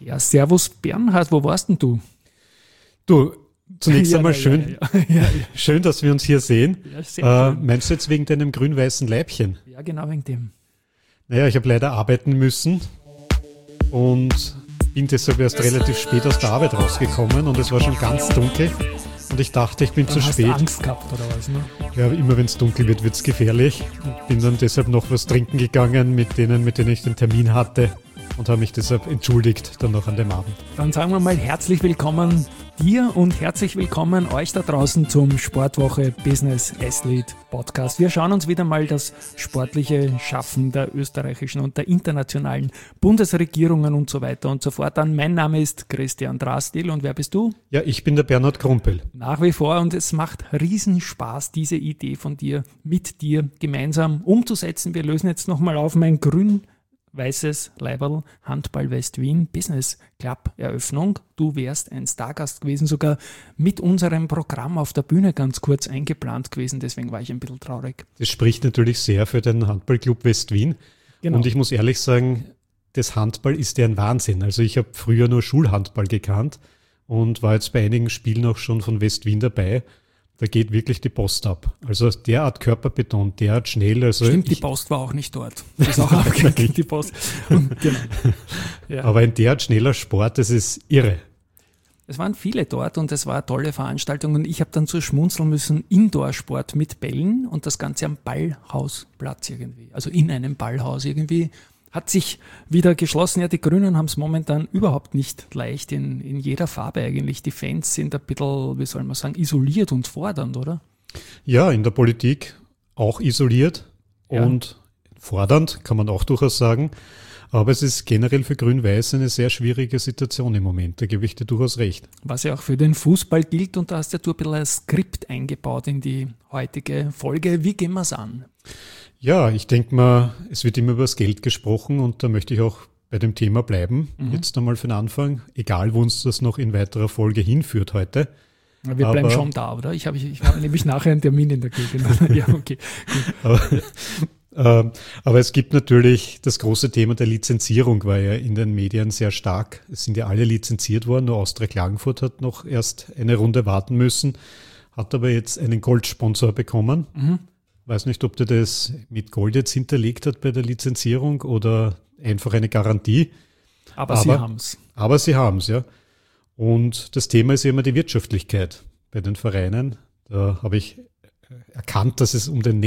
Ja, servus Bernhard, wo warst denn du? Du, zunächst einmal schön, Ja. schön, dass wir uns hier sehen. Ja, sehr schön. Meinst du jetzt wegen deinem grün-weißen Leibchen? Ja, genau wegen dem. Naja, ich habe leider arbeiten müssen und bin deshalb erst relativ spät aus der Arbeit rausgekommen und es war schon ganz dunkel und ich dachte, ich bin Dann zu hast spät. du Angst gehabt oder was, ne? Ja, immer wenn es dunkel wird, wird es gefährlich. Bin dann deshalb noch was trinken gegangen mit denen ich den Termin hatte und habe mich deshalb entschuldigt dann noch an dem Abend. Dann sagen wir mal herzlich willkommen dir und herzlich willkommen euch da draußen zum Sportwoche Business Athlete Podcast. Wir schauen uns wieder mal das sportliche Schaffen der österreichischen und der internationalen Bundesregierungen und so weiter und so fort an. Mein Name ist Christian Drastil und wer bist du? Ja, ich bin der Bernhard Krumpel. Nach wie vor, und es macht riesen Spaß, diese Idee von dir mit dir gemeinsam umzusetzen. Wir lösen jetzt nochmal auf mein grün-weißes Leiberl Handball West Wien Business Club Eröffnung. Du wärst ein Stargast gewesen, sogar mit unserem Programm auf der Bühne ganz kurz eingeplant gewesen, deswegen war ich ein bisschen traurig. Das spricht natürlich sehr für den Handballclub West Wien. Genau. Und ich muss ehrlich sagen, das Handball ist ja ein Wahnsinn. Also ich habe früher nur Schulhandball gekannt und war jetzt bei einigen Spielen auch schon von West Wien dabei. Da geht wirklich die Post ab. Also derart körperbetont, derart schnell. Also Stimmt, die Post war auch nicht dort. Das ist auch abgekriegt, die Post. Und, genau. Ja. Aber ein derart schneller Sport, das ist irre. Es waren viele dort und es war eine tolle Veranstaltung und ich habe dann so schmunzeln müssen, Indoor-Sport mit Bällen und das Ganze am Ballhausplatz irgendwie, also in einem Ballhaus irgendwie, hat sich wieder geschlossen. Ja, die Grünen haben es momentan überhaupt nicht leicht in jeder Farbe eigentlich. Die Fans sind ein bisschen, wie soll man sagen, isoliert und fordernd, oder? Ja, in der Politik auch isoliert und fordernd, kann man auch durchaus sagen. Aber es ist generell für Grün-Weiß eine sehr schwierige Situation im Moment. Da gebe ich dir durchaus recht. Was ja auch für den Fußball gilt und da hast ja du ein bisschen ein Skript eingebaut in die heutige Folge. Wie gehen wir es an? Ja, ich denke mal, es wird immer über das Geld gesprochen und da möchte ich auch bei dem Thema bleiben. Jetzt einmal für den Anfang, egal wo uns das noch in weiterer Folge hinführt heute. Wir bleiben schon da, oder? Ich habe nämlich nachher einen Termin in der Gegend. Ja, okay. Aber es gibt natürlich das große Thema der Lizenzierung, war ja in den Medien sehr stark. Es sind ja alle lizenziert worden, nur Austria Klagenfurt hat noch erst eine Runde warten müssen, hat aber jetzt einen Goldsponsor bekommen. Weiß nicht, ob der das mit Gold jetzt hinterlegt hat bei der Lizenzierung oder einfach eine Garantie. Aber sie haben es. Aber sie haben es, ja. Und das Thema ist ja immer die Wirtschaftlichkeit bei den Vereinen. Da habe ich erkannt, dass es um den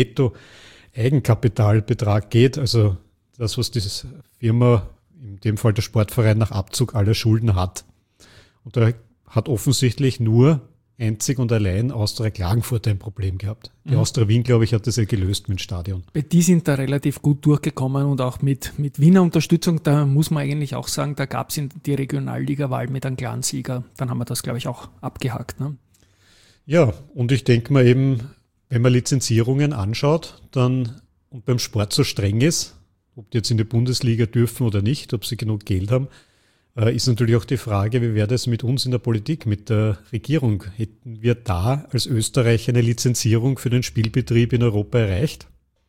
Netto-Eigenkapitalbetrag geht. Also das, was diese Firma, in dem Fall der Sportverein, nach Abzug aller Schulden hat. Und da hat offensichtlich nur einzig und allein Austria Klagenfurt ein Problem gehabt. Die Austria Wien, glaube ich, hat das ja gelöst mit dem Stadion. Die sind da relativ gut durchgekommen und auch mit Wiener Unterstützung, da muss man eigentlich auch sagen, da gab es die Regionalliga-Wahl mit einem klaren Sieger. Dann haben wir das, glaube ich, auch abgehakt. Ne? Ja, und ich denke mal eben, wenn man Lizenzierungen anschaut, dann und beim Sport so streng ist, ob die jetzt in die Bundesliga dürfen oder nicht, ob sie genug Geld haben, ist natürlich auch die Frage, wie wäre das mit uns in der Politik, mit der Regierung? Hätten wir da als Österreich eine Lizenzierung für den Spielbetrieb in Europa erreicht?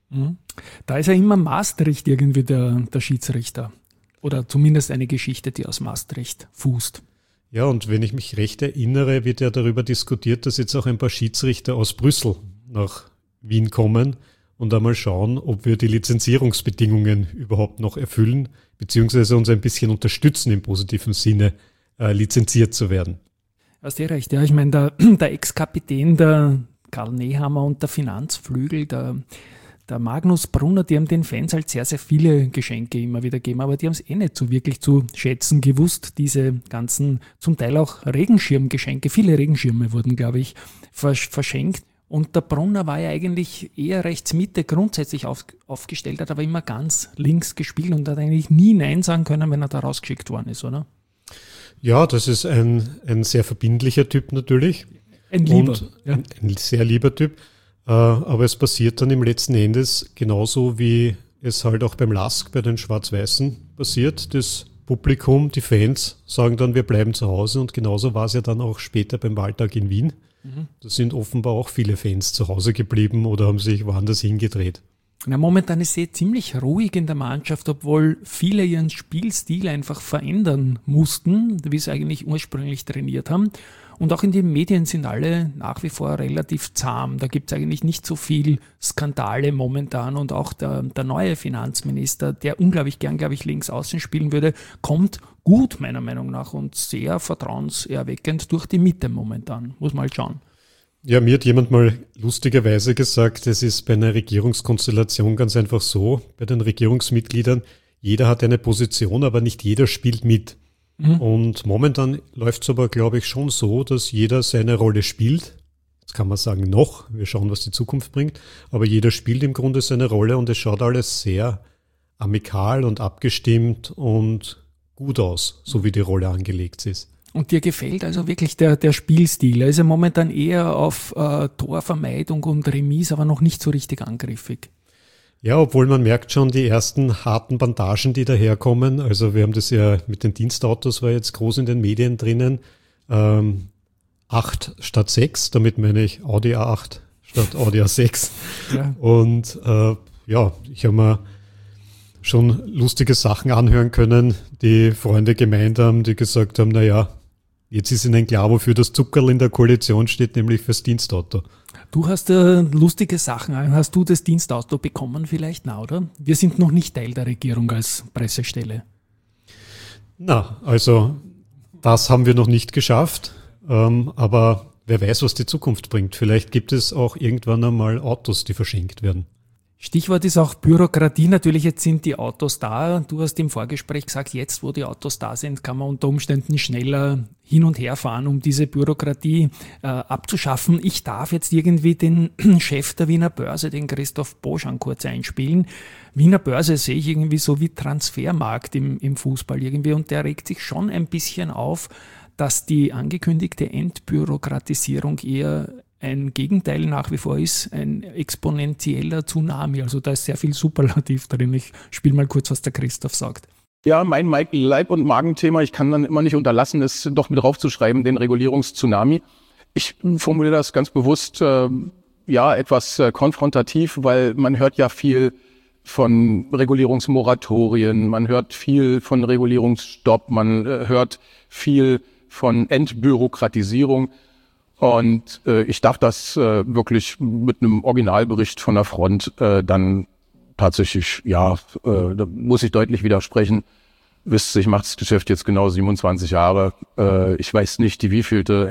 Da ist ja immer Maastricht irgendwie der Schiedsrichter. Oder zumindest eine Geschichte, die aus Maastricht fußt. Ja, und wenn ich mich recht erinnere, wird ja darüber diskutiert, dass jetzt auch ein paar Schiedsrichter aus Brüssel nach Wien kommen und einmal schauen, ob wir die Lizenzierungsbedingungen überhaupt noch erfüllen, beziehungsweise uns ein bisschen unterstützen im positiven Sinne, lizenziert zu werden. Hast du recht, ja. Ich meine, der Ex-Kapitän, der Karl Nehammer und der Finanzflügel, der Magnus Brunner, die haben den Fans halt sehr, sehr viele Geschenke immer wieder gegeben, aber die haben es nicht so wirklich zu schätzen gewusst, diese ganzen, zum Teil auch Regenschirmgeschenke. Viele Regenschirme wurden, glaube ich, verschenkt. Und der Brunner war ja eigentlich eher Rechts-Mitte grundsätzlich aufgestellt, hat aber immer ganz links gespielt und hat eigentlich nie Nein sagen können, wenn er da rausgeschickt worden ist, oder? Ja, das ist ein sehr verbindlicher Typ natürlich. Ein lieber. Ein sehr lieber Typ. Aber es passiert dann im letzten Endes genauso, wie es halt auch beim LASK bei den Schwarz-Weißen passiert. Das Publikum, die Fans sagen dann, wir bleiben zu Hause und genauso war es ja dann auch später beim Wahltag in Wien. Da sind offenbar auch viele Fans zu Hause geblieben oder haben sich woanders hingedreht. Ja, momentan ist es ziemlich ruhig in der Mannschaft, obwohl viele ihren Spielstil einfach verändern mussten, wie sie eigentlich ursprünglich trainiert haben. Und auch in den Medien sind alle nach wie vor relativ zahm. Da gibt es eigentlich nicht so viel Skandale momentan. Und auch der neue Finanzminister, der unglaublich gern, glaube ich, links außen spielen würde, kommt gut meiner Meinung nach und sehr vertrauenserweckend durch die Mitte momentan. Muss mal schauen. Ja, mir hat jemand mal lustigerweise gesagt, es ist bei einer Regierungskonstellation ganz einfach so, bei den Regierungsmitgliedern, jeder hat eine Position, aber nicht jeder spielt mit. Und momentan läuft es aber, glaube ich, schon so, dass jeder seine Rolle spielt. Jetzt kann man sagen noch, wir schauen, was die Zukunft bringt, aber jeder spielt im Grunde seine Rolle und es schaut alles sehr amikal und abgestimmt und gut aus, so wie die Rolle angelegt ist. Und dir gefällt also wirklich der Spielstil? Er ist ja momentan eher auf Torvermeidung und Remis, aber noch nicht so richtig angriffig. Ja, obwohl man merkt schon die ersten harten Bandagen, die daherkommen. Also wir haben das ja mit den Dienstautos, war jetzt groß in den Medien drinnen. 8 statt 6, damit meine ich Audi A8 statt Audi A6. Ja. Und ich habe mir schon lustige Sachen anhören können, die Freunde gemeint haben, die gesagt haben, naja, jetzt ist ihnen klar, wofür das Zuckerl in der Koalition steht, nämlich fürs Dienstauto. Du hast lustige Sachen. Hast du das Dienstauto bekommen vielleicht? Na, oder? Wir sind noch nicht Teil der Regierung als Pressestelle. Na, also das haben wir noch nicht geschafft. Aber wer weiß, was die Zukunft bringt. Vielleicht gibt es auch irgendwann einmal Autos, die verschenkt werden. Stichwort ist auch Bürokratie. Natürlich, jetzt sind die Autos da. Du hast im Vorgespräch gesagt, jetzt, wo die Autos da sind, kann man unter Umständen schneller hin und her fahren, um diese Bürokratie abzuschaffen. Ich darf jetzt irgendwie den Chef der Wiener Börse, den Christoph Boschan, kurz einspielen. Wiener Börse sehe ich irgendwie so wie Transfermarkt im Fußball irgendwie und der regt sich schon ein bisschen auf, dass die angekündigte Entbürokratisierung eher ein Gegenteil nach wie vor ist, ein exponentieller Tsunami. Also da ist sehr viel Superlativ drin. Ich spiele mal kurz, was der Christoph sagt. Ja, mein Leib- und Magenthema, ich kann dann immer nicht unterlassen, es doch mit draufzuschreiben, den Regulierungstsunami. Ich formuliere das ganz bewusst, etwas konfrontativ, weil man hört ja viel von Regulierungsmoratorien, man hört viel von Regulierungsstopp, man hört viel von Entbürokratisierung. Und ich darf das wirklich mit einem Originalbericht von der Front dann tatsächlich, da muss ich deutlich widersprechen. Wisst ihr, ich mache das Geschäft jetzt genau 27 Jahre. Ich weiß nicht, die wievielte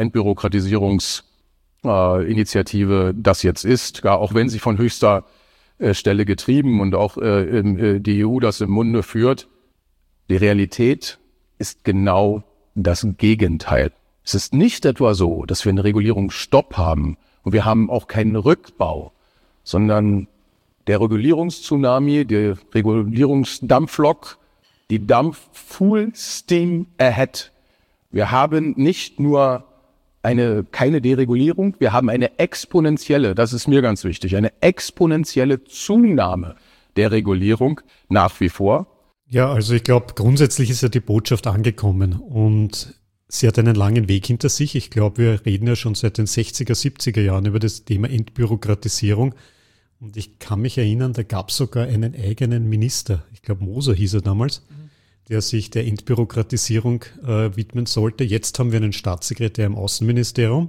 Entbürokratisierungsinitiative das jetzt ist, gar auch wenn sie von höchster Stelle getrieben und auch die EU das im Munde führt. Die Realität ist genau das Gegenteil. Es ist nicht etwa so, dass wir einen Regulierungsstopp haben und wir haben auch keinen Rückbau, sondern der Regulierungstsunami, der Regulierungsdampflok, die Dampf full steam ahead. Wir haben nicht nur keine Deregulierung, wir haben eine exponentielle, das ist mir ganz wichtig, eine exponentielle Zunahme der Regulierung nach wie vor. Ja, also ich glaube, grundsätzlich ist ja die Botschaft angekommen und sie hat einen langen Weg hinter sich. Ich glaube, wir reden ja schon seit den 60er, 70er Jahren über das Thema Entbürokratisierung. Und ich kann mich erinnern, da gab es sogar einen eigenen Minister, ich glaube Moser hieß er damals, der sich der Entbürokratisierung widmen sollte. Jetzt haben wir einen Staatssekretär im Außenministerium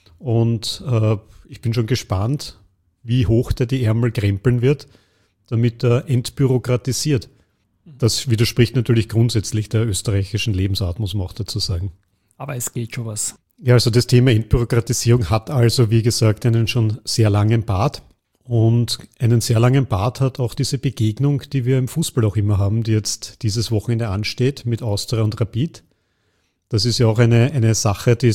und ich bin schon gespannt, wie hoch der die Ärmel krempeln wird, damit er entbürokratisiert. Das widerspricht natürlich grundsätzlich der österreichischen Lebensart, muss man auch dazu sagen. Aber es geht schon was. Ja, also das Thema Entbürokratisierung hat also, wie gesagt, einen schon sehr langen Bart. Und einen sehr langen Bart hat auch diese Begegnung, die wir im Fußball auch immer haben, die jetzt dieses Wochenende ansteht mit Austria und Rapid. Das ist ja auch eine Sache, die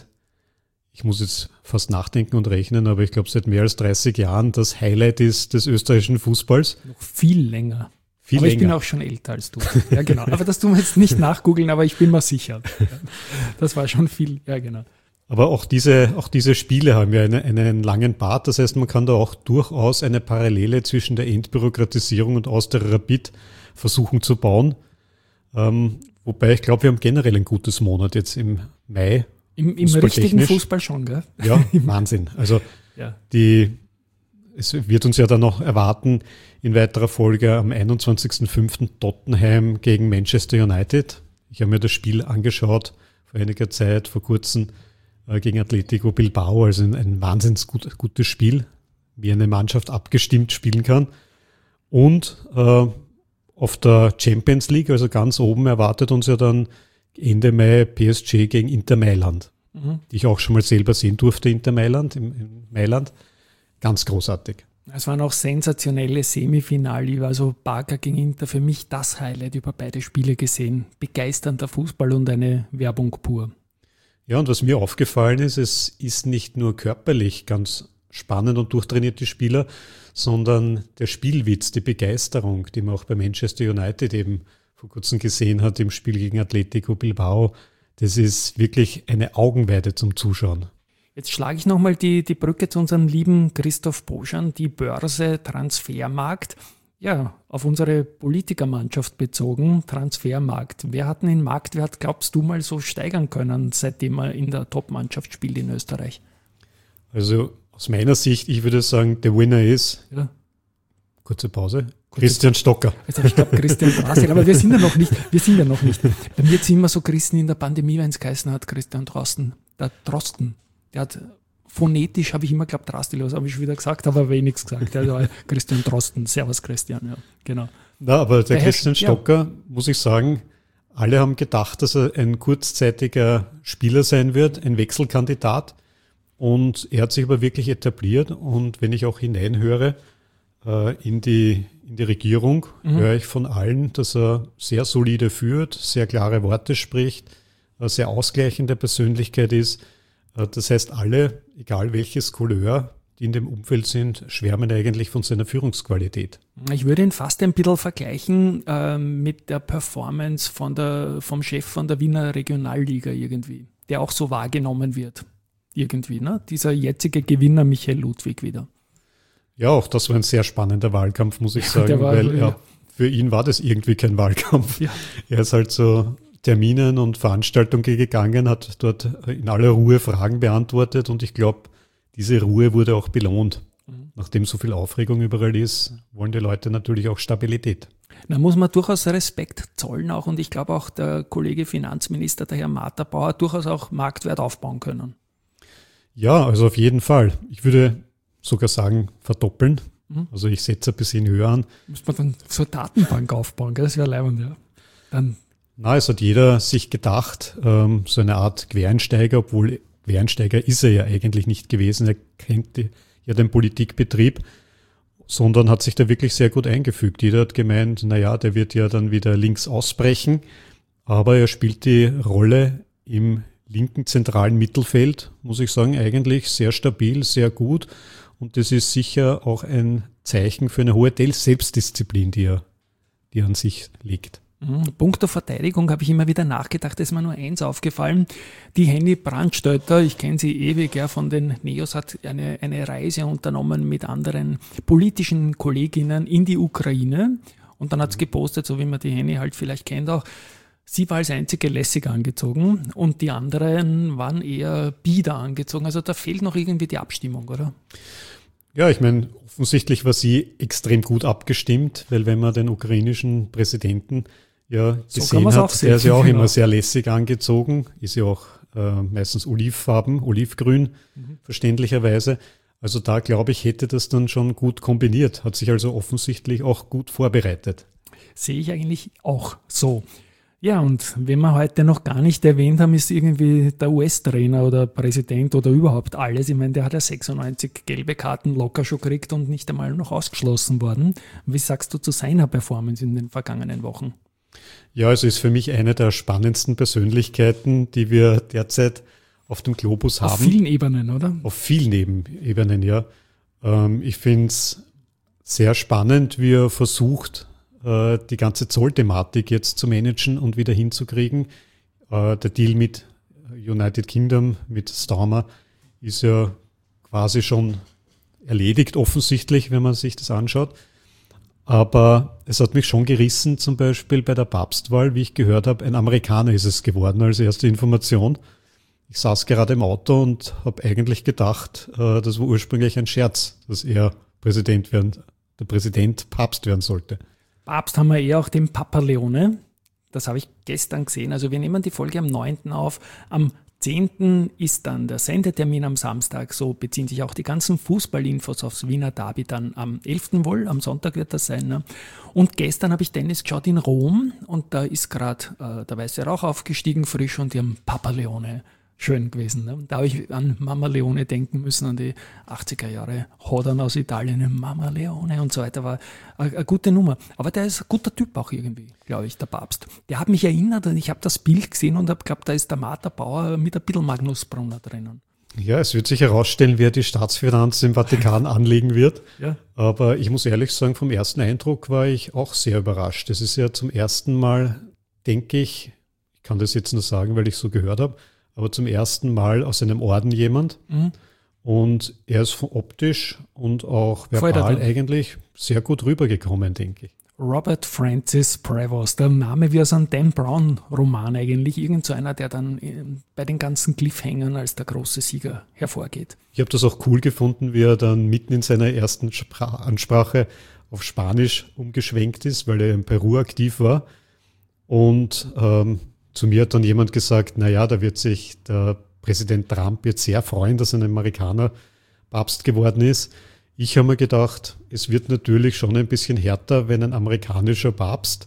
ich muss jetzt fast nachdenken und rechnen, aber ich glaube seit mehr als 30 Jahren das Highlight ist des österreichischen Fußballs. Noch viel länger. Viel aber länger. Ich bin auch schon älter als du. Ja, genau. Aber das tun wir jetzt nicht nachgoogeln, aber ich bin mir sicher. Das war schon viel, ja, genau. Aber auch diese Spiele haben ja einen langen Bart. Das heißt, man kann da auch durchaus eine Parallele zwischen der Entbürokratisierung und Austria Rapid versuchen zu bauen. Wobei ich glaube, wir haben generell ein gutes Monat jetzt im Mai. Im richtigen Fußball schon, gell? Ja, Wahnsinn. Also ja. die es wird uns ja dann noch erwarten, in weiterer Folge am 21.05. Tottenham gegen Manchester United. Ich habe mir das Spiel angeschaut vor einiger Zeit, vor kurzem gegen Atletico Bilbao, also ein wahnsinnig gutes Spiel, wie eine Mannschaft abgestimmt spielen kann. Und auf der Champions League, also ganz oben, erwartet uns ja dann Ende Mai PSG gegen Inter Mailand, die ich auch schon mal selber sehen durfte, Inter Mailand, in Mailand. Ganz großartig. Es waren auch sensationelle Semifinale, also Barca gegen Inter, für mich das Highlight über beide Spiele gesehen. Begeisternder Fußball und eine Werbung pur. Ja, und was mir aufgefallen ist, es ist nicht nur körperlich ganz spannend und durchtrainiert, die Spieler, sondern der Spielwitz, die Begeisterung, die man auch bei Manchester United eben vor kurzem gesehen hat im Spiel gegen Atletico Bilbao, das ist wirklich eine Augenweide zum Zuschauen. Jetzt schlage ich nochmal die Brücke zu unserem lieben Christoph Boschan, die Börse Transfermarkt. Ja, auf unsere Politikermannschaft bezogen, Transfermarkt. Wer hat denn den Marktwert, glaubst du, mal so steigern können, seitdem er in der Top-Mannschaft spielt in Österreich? Also aus meiner Sicht, ich würde sagen, der Winner ist, kurze Pause, Christian Stocker. Jetzt habe ich glaube Christian Drastil, aber wir sind ja noch nicht. Bei mir jetzt immer so Christen in der Pandemie, wenn es geheißen hat, Christian Drosten. Der hat phonetisch, habe ich immer geglaubt, Drastil, was habe ich schon wieder gesagt, aber nichts gesagt. Also Christian Drosten, servus Christian, ja, genau. Na, aber der Christian Stocker, muss ich sagen, alle haben gedacht, dass er ein kurzzeitiger Spieler sein wird, ein Wechselkandidat. Und er hat sich aber wirklich etabliert. Und wenn ich auch hineinhöre in die Regierung, höre ich von allen, dass er sehr solide führt, sehr klare Worte spricht, sehr ausgleichende Persönlichkeit ist. Das heißt, alle, egal welches Couleur, die in dem Umfeld sind, schwärmen eigentlich von seiner Führungsqualität. Ich würde ihn fast ein bisschen vergleichen mit der Performance vom Chef von der Wiener Regionalliga irgendwie, der auch so wahrgenommen wird. Irgendwie, ne? Dieser jetzige Gewinner Michael Ludwig wieder. Ja, auch das war ein sehr spannender Wahlkampf, muss ich sagen, weil für ihn war das irgendwie kein Wahlkampf. Ja. Er ist halt so Terminen und Veranstaltungen gegangen, hat dort in aller Ruhe Fragen beantwortet und ich glaube, diese Ruhe wurde auch belohnt. Nachdem so viel Aufregung überall ist, wollen die Leute natürlich auch Stabilität. Da muss man durchaus Respekt zollen auch und ich glaube auch der Kollege Finanzminister, der Herr Marterbauer, durchaus auch Marktwert aufbauen können. Ja, also auf jeden Fall. Ich würde sogar sagen, verdoppeln. Also ich setze ein bisschen höher an. Muss man dann so eine Datenbank aufbauen, gell? Das wäre leibend, ja. Dann es hat jeder sich gedacht, so eine Art Quereinsteiger, obwohl Quereinsteiger ist er ja eigentlich nicht gewesen. Er kennt ja den Politikbetrieb, sondern hat sich da wirklich sehr gut eingefügt. Jeder hat gemeint, der wird ja dann wieder links ausbrechen, aber er spielt die Rolle im linken zentralen Mittelfeld, muss ich sagen, eigentlich sehr stabil, sehr gut. Und das ist sicher auch ein Zeichen für eine hohe Selbstdisziplin, die er an sich legt. Punkto Verteidigung habe ich immer wieder nachgedacht, da ist mir nur eins aufgefallen. Die Henny Brandstötter, ich kenne sie ewig, von den Neos, hat eine Reise unternommen mit anderen politischen Kolleginnen in die Ukraine und dann hat es gepostet, so wie man die Henny halt vielleicht kennt auch, sie war als einzige lässig angezogen und die anderen waren eher bieder angezogen. Also da fehlt noch irgendwie die Abstimmung, oder? Ja, ich meine, offensichtlich war sie extrem gut abgestimmt, weil wenn man den ukrainischen Präsidenten gesehen hat, der ist ja auch immer sehr lässig angezogen, ist ja auch meistens olivgrün, verständlicherweise. Also da, glaube ich, hätte das dann schon gut kombiniert, hat sich also offensichtlich auch gut vorbereitet. Sehe ich eigentlich auch so. Ja, und wenn wir heute noch gar nicht erwähnt haben, ist irgendwie der US-Trainer oder Präsident oder überhaupt alles. Ich meine, der hat ja 96 gelbe Karten locker schon gekriegt und nicht einmal noch ausgeschlossen worden. Wie sagst du zu seiner Performance in den vergangenen Wochen? Ja, es ist für mich eine der spannendsten Persönlichkeiten, die wir derzeit auf dem Globus haben. Auf vielen Ebenen, oder? Auf vielen Ebenen, ja. Ich finde es sehr spannend, wie er versucht, die ganze Zollthematik jetzt zu managen und wieder hinzukriegen. Der Deal mit United Kingdom, mit Starmer, ist ja quasi schon erledigt, offensichtlich, wenn man sich das anschaut. Aber es hat mich schon gerissen, zum Beispiel bei der Papstwahl, wie ich gehört habe, ein Amerikaner ist es geworden als erste Information. Ich saß gerade im Auto und habe eigentlich gedacht, das war ursprünglich ein Scherz, dass er der Präsident Papst werden sollte. Papst haben wir auch den Papa Leone. Das habe ich gestern gesehen. Also wir nehmen die Folge am 9. auf. Am 10. ist dann der Sendetermin am Samstag. So beziehen sich auch die ganzen Fußballinfos aufs Wiener Derby dann am 11. wohl. Am Sonntag wird das sein. Ne? Und gestern habe ich Tennis geschaut in Rom und da ist gerade der Weiße Rauch aufgestiegen, frisch, und die haben Papa Leone. Schön gewesen. Ne? Da habe ich an Mama Leone denken müssen, an die 80er Jahre. Hodern aus Italien, Mama Leone und so weiter. War eine gute Nummer. Aber der ist ein guter Typ auch irgendwie, glaube ich, der Papst. Der hat mich erinnert, und ich habe das Bild gesehen und habe geglaubt, da ist der Martha Bauer mit ein bisschen Magnus Brunner drinnen. Ja, es wird sich herausstellen, wer die Staatsfinanzen im Vatikan anlegen wird. Ja. Aber ich muss ehrlich sagen, vom ersten Eindruck war ich auch sehr überrascht. Es ist ja zum ersten Mal, denke ich kann das jetzt nur sagen, weil ich so gehört habe, aber zum ersten Mal aus einem Orden jemand. Mhm. Und er ist optisch und auch verbal eigentlich sehr gut rübergekommen, denke ich. Robert Francis Prevost, der Name wie aus einem Dan Brown-Roman eigentlich. Irgend so einer, der dann bei den ganzen Cliffhängern als der große Sieger hervorgeht. Ich habe das auch cool gefunden, wie er dann mitten in seiner ersten Ansprache auf Spanisch umgeschwenkt ist, weil er in Peru aktiv war. Und zu mir hat dann jemand gesagt, naja, da wird sich der Präsident Trump jetzt sehr freuen, dass ein Amerikaner Papst geworden ist. Ich habe mir gedacht, es wird natürlich schon ein bisschen härter, wenn ein amerikanischer Papst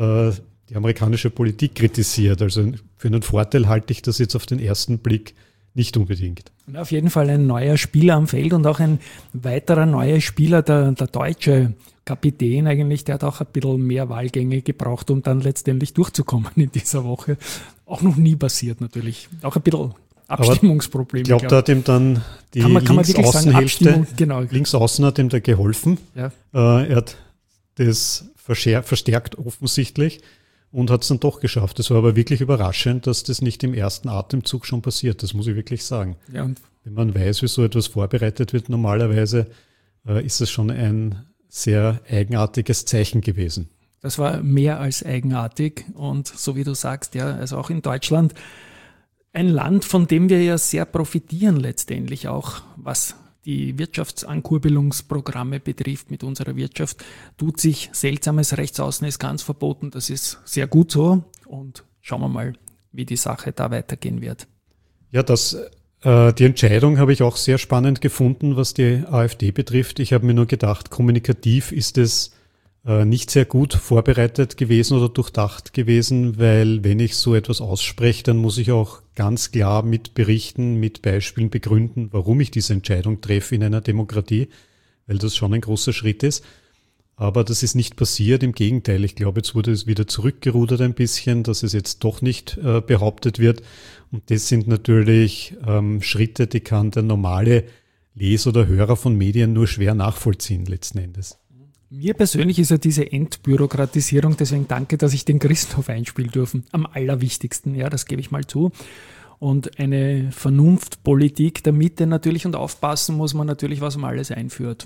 die amerikanische Politik kritisiert. Also für einen Vorteil halte ich das jetzt auf den ersten Blick nicht unbedingt. Und auf jeden Fall ein neuer Spieler am Feld und auch ein weiterer neuer Spieler, der deutsche Kapitän eigentlich, der hat auch ein bisschen mehr Wahlgänge gebraucht, um dann letztendlich durchzukommen in dieser Woche. Auch noch nie passiert natürlich. Auch ein bisschen Abstimmungsprobleme. Ich glaube, da hat ihm dann die Linksaußenhälfte, genau. Linksaußen hat ihm da geholfen. Ja. Er hat das verstärkt offensichtlich und hat es dann doch geschafft. Es war aber wirklich überraschend, dass das nicht im ersten Atemzug schon passiert. Das muss ich wirklich sagen. Ja, und wenn man weiß, wie so etwas vorbereitet wird, normalerweise ist es schon ein sehr eigenartiges Zeichen gewesen. Das war mehr als eigenartig und so wie du sagst, ja, also auch in Deutschland ein Land, von dem wir ja sehr profitieren letztendlich auch, was die Wirtschaftsankurbelungsprogramme betrifft mit unserer Wirtschaft, tut sich Seltsames. Rechtsaußen ist ganz verboten, das ist sehr gut so und schauen wir mal, wie die Sache da weitergehen wird. Ja, die Entscheidung habe ich auch sehr spannend gefunden, was die AfD betrifft. Ich habe mir nur gedacht, kommunikativ ist es nicht sehr gut vorbereitet gewesen oder durchdacht gewesen, weil wenn ich so etwas ausspreche, dann muss ich auch ganz klar mit Berichten, mit Beispielen begründen, warum ich diese Entscheidung treffe in einer Demokratie, weil das schon ein großer Schritt ist. Aber das ist nicht passiert, im Gegenteil. Ich glaube, jetzt wurde es wieder zurückgerudert ein bisschen, dass es jetzt doch nicht behauptet wird. Und das sind natürlich Schritte, die kann der normale Leser oder Hörer von Medien nur schwer nachvollziehen letzten Endes. Mir persönlich ist ja diese Entbürokratisierung, deswegen danke, dass ich den Christoph einspielen dürfen, am allerwichtigsten, ja, das gebe ich mal zu. Und eine Vernunftpolitik der Mitte natürlich und aufpassen muss man natürlich, was man alles einführt.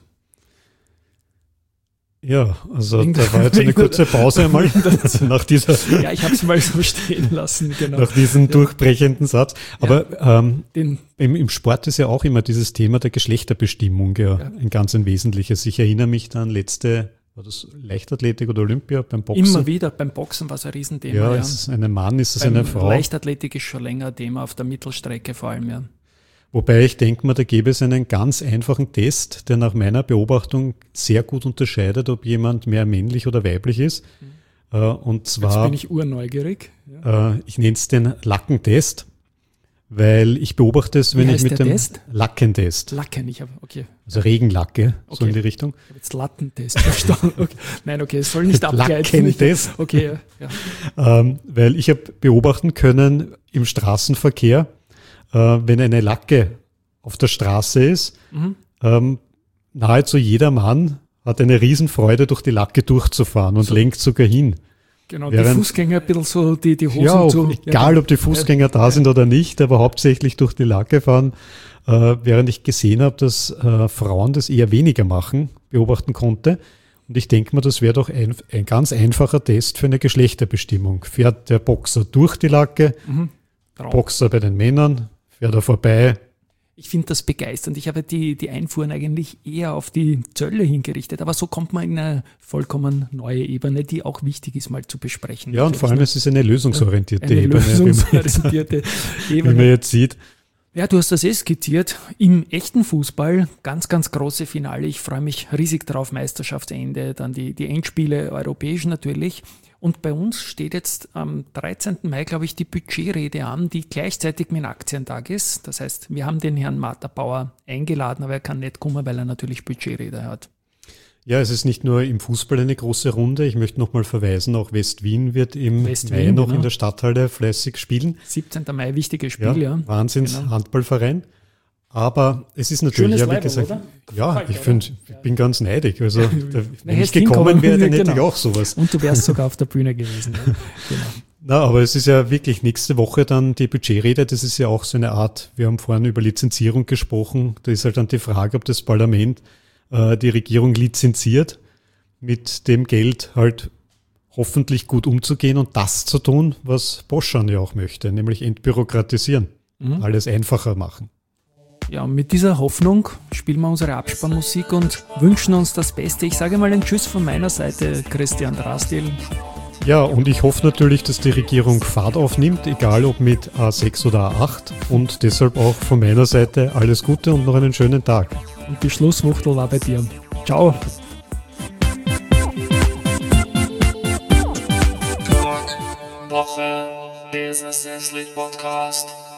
Ja, also da war jetzt eine kurze Pause einmal nach dieser. Ja, ich habe es mal so stehen lassen, genau. Nach diesem durchbrechenden Satz. Aber im Sport ist ja auch immer dieses Thema der Geschlechterbestimmung ein ganz ein wesentliches. Ich erinnere mich dann war das Leichtathletik oder Olympia beim Boxen? Immer wieder, beim Boxen war es ein Riesenthema. Ja, ist es ein Mann, ist es eine Frau? Leichtathletik ist schon länger ein Thema, auf der Mittelstrecke vor allem, ja. Wobei ich denke mal, da gäbe es einen ganz einfachen Test, der nach meiner Beobachtung sehr gut unterscheidet, ob jemand mehr männlich oder weiblich ist. Und zwar, jetzt bin ich urneugierig. Ja. Ich nenne es den Lackentest, weil ich beobachte es, wenn ich mit dem Test? Lackentest. Lacken, ich habe, okay. Also Regenlacke, okay. So in die Richtung. Ich habe jetzt Lattentest verstanden. Okay. Nein, okay, es soll nicht abgleiten. Lackentest. Okay, ja. Weil ich habe beobachten können im Straßenverkehr, wenn eine Lacke auf der Straße ist, nahezu jeder Mann hat eine Riesenfreude, durch die Lacke durchzufahren und lenkt sogar hin. Genau, die Fußgänger ein bisschen so die Hosen zu. Egal, ob die Fußgänger da sind oder nicht, aber hauptsächlich durch die Lacke fahren. Während ich gesehen habe, dass Frauen das eher weniger machen, beobachten konnte. Und ich denke mal, das wäre doch ein ganz einfacher Test für eine Geschlechterbestimmung. Fährt der Boxer durch die Lacke, Boxer bei den Männern, fährt er vorbei, Ich finde das begeisternd. Ich habe die Einfuhren eigentlich eher auf die Zölle hingerichtet, aber so kommt man in eine vollkommen neue Ebene, die auch wichtig ist, mal zu besprechen. Ja, und vor allem es ist eine lösungsorientierte Ebene, wie man jetzt sieht. Ja, du hast das skizziert. Im echten Fußball ganz, ganz große Finale. Ich freue mich riesig drauf. Meisterschaftsende, dann die Endspiele, europäisch natürlich. Und bei uns steht jetzt am 13. Mai, glaube ich, die Budgetrede an, die gleichzeitig mit dem Aktientag ist. Das heißt, wir haben den Herrn Martha Bauer eingeladen, aber er kann nicht kommen, weil er natürlich Budgetrede hat. Ja, es ist nicht nur im Fußball eine große Runde. Ich möchte nochmal verweisen, auch West-Wien wird im Mai noch in der Stadthalle fleißig spielen. 17. Mai, wichtiges Spiel, ja. Wahnsinns-Handballverein. Aber es ist natürlich, ja, wie gesagt, oder? ja, ich bin ganz neidig. Also, wenn ich gekommen wäre, dann hätte ich auch sowas. Und du wärst sogar auf der Bühne gewesen. Ja. Genau. Na, aber es ist ja wirklich nächste Woche dann die Budgetrede. Das ist ja auch so eine Art, wir haben vorhin über Lizenzierung gesprochen. Da ist halt dann die Frage, ob das Parlament die Regierung lizenziert, mit dem Geld halt hoffentlich gut umzugehen und das zu tun, was Boschan ja auch möchte, nämlich entbürokratisieren, alles einfacher machen. Ja, und mit dieser Hoffnung spielen wir unsere Abspannmusik und wünschen uns das Beste. Ich sage mal ein Tschüss von meiner Seite, Christian Drastil. Ja, und ich hoffe natürlich, dass die Regierung Fahrt aufnimmt, egal ob mit A6 oder A8. Und deshalb auch von meiner Seite alles Gute und noch einen schönen Tag. Und die Schlusswuchtel war bei dir. Ciao. Woche, Business Podcast.